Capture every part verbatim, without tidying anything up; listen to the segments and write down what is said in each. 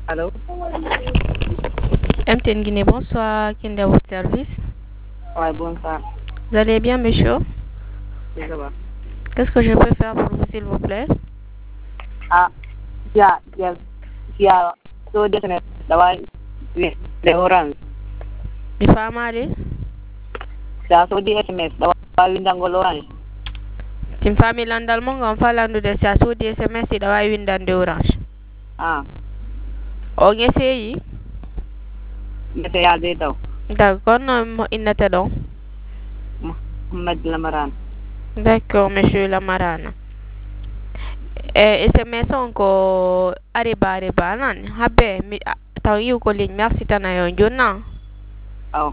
Allô? M T N Guinée, bonsoir. Qui est à votre service? Ouais, bonsoir. Vous allez bien, monsieur? Oui, ça va. Qu'est-ce que je peux faire pour vous, s'il vous plaît? Ah, ya, ya, ya, so definite dawa the orange. Mi famade? Ya so di S M S dawa windangol orange. Tim famille landal mo ngam falandude sa sodi S M S ɗiɗa wawi windande orange. Ah, O ngeseyi? mete ya be taw. D'accord, no mo innata ɗon? Muhammad Lamaran. D'accord, monsieur Lamarana. E S M S on ko ariba ariba nan habe mi taw yiw ko ligne merci tan ayo jonna. Aw.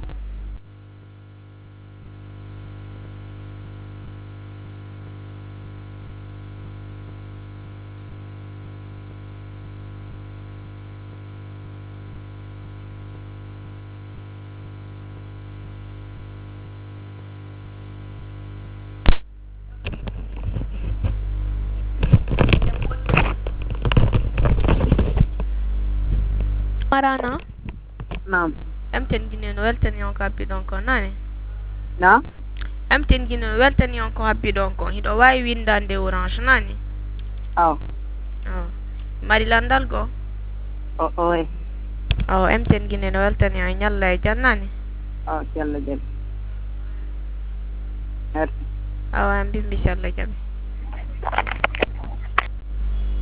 Marana? Naam. M T N Guinée no weltani on ko habbi ɗon ko nani? Na? M T N Guinée no weltani on ko habbi ɗon ko hiɗo wawi windande orange nani? Aw. Oh. Mari landal go? O oy. Oh, M T N Guinée no weltani on ñalla e jannani? Ah, yalla jel. Merci. Awa mbimbi Allah jaɓi.